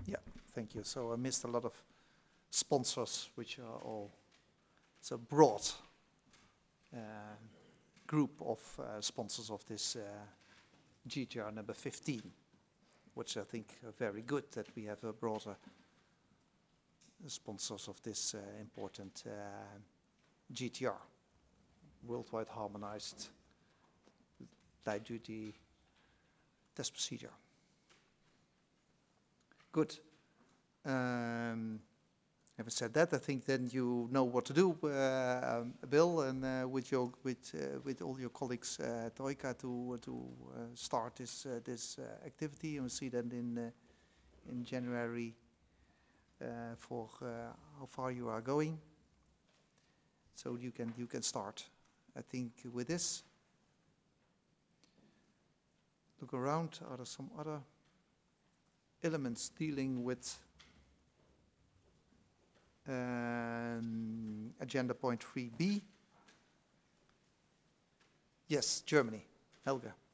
Yeah, thank you. So I missed a lot of sponsors, which are all, it's a broad uh, group of sponsors of this GTR number 15, which I think are very good that we have a broader sponsors of this important GTR, worldwide harmonized light duty test procedure. Good. Having said that, I think then you know what to do, Bill, and with all your colleagues at Troika to start this activity, and we'll see then in January for how far you are going. So you can start. I think with this, look around. Are there some other elements dealing with agenda point 3B? Yes, Germany. Helga.